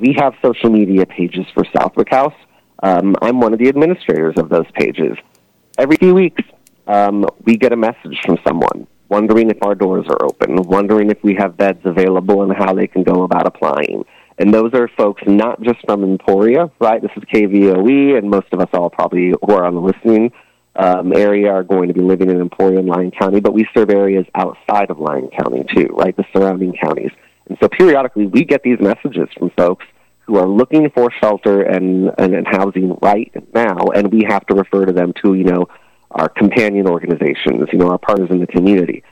We have social media pages for Southwick House. I'm one of the administrators of those pages. Every few weeks, we get a message from someone wondering if our doors are open, wondering if we have beds available and how they can go about applying. And those are folks not just from Emporia, right? This is KVOE, and most of us all probably who are on the listening area are going to be living in Emporia and Lyon County, but we serve areas outside of Lyon County too, right? The surrounding counties. And so periodically we get these messages from folks who are looking for shelter and housing right now, and we have to refer to them to, our companion organizations, our partners in the community.